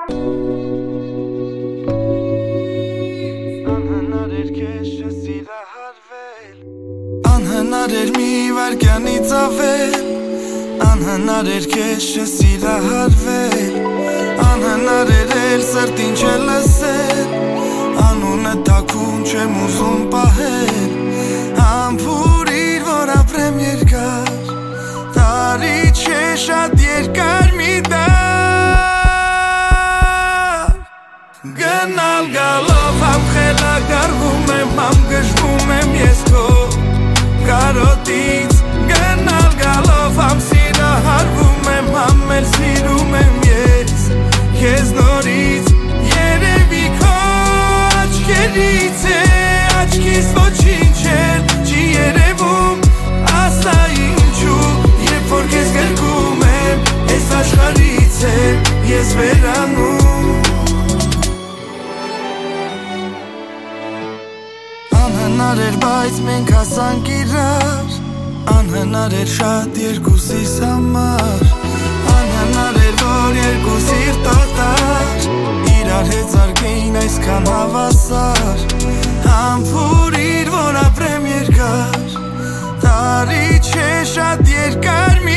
Անհնար էր քեզ չսիրահարվել, անհնար էր մի վայրկյանից ավել, անհնար էր քեզ չսիրահարվել, անհնար էր էլ սրտին չլսել, անունը թաքուն չեմ ուզում պահել, համբուրիր որ ապրեմ երկար, տարի չէ շատ երկար մի դար, գնալ գալով համ խելագարվում եմ, համ գժվում եմ ես քո կարոտից, գնալ գալով համ սիրահարվում եմ, համ էլ սիրում եմ ես քեզ նորից, երևի քո աչքերից է, աչքիս ոչինչ էլ չի երևում, ասա ինչու, երբ որ քեզ գրկում եմ, այս աշխարհից եմ ես վերանում, անհնար էր բայց մենք հասանք իրար, անհնար էր շատ երկուսիս համար, անհնար էր որ երկուսիր տոտար, իրար հետ զարկեին այսքան հավասար, համբուրիր որ ապրեմ երկար, տարի չէ շատ երկար մի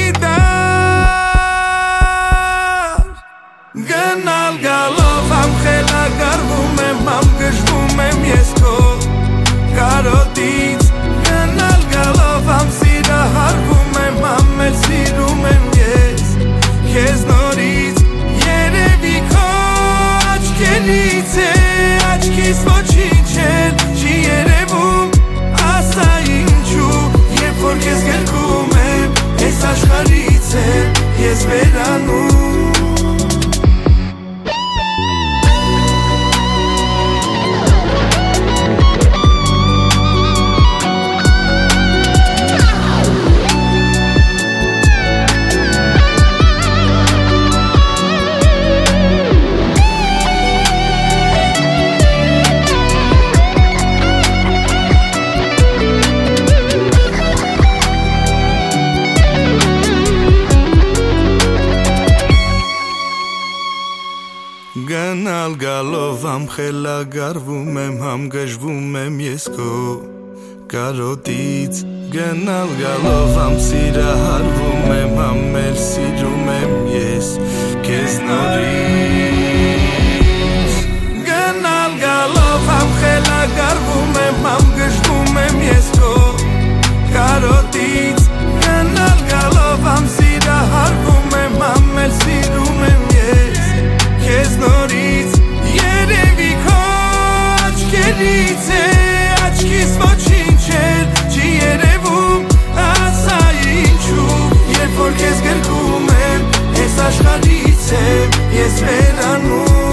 դար, գնալ գալով համ խելագարվում եմ, համ գժվում եմ ես քո կարոտից, գնալ գալով համ սիրահարվում եմ, համ էլ սիրում եմ ես քեզ նորից, երևի քո աչքերից է, աչքիս ոչինչ էլ չի երևում, ասա ինչու, երբ որ քեզ գրկում եմ, այս աշխարհից եմ ես վերանում, գնալ գալով համ խելագարվում եմ, համ գժվում եմ ես քո կարոտից, գնալ գալով համ սիրահարվում եմ, համ էլ սիրում եմ ես քեզ նորից, գնալ գալով համ խելագարվում եմ, համ գժվում եմ ես քո կարոտից, գնալ գալով համ սիրահարվում եմ, համ էլ սիրում եմ ես քեզ նորից, երևի քո աչքերից է, աչքիս ոչինչ էլ չի երևում, ասա ինչու, երբ որ քեզ գրկում եմ, այս աշխարհից եմ ես վերանում,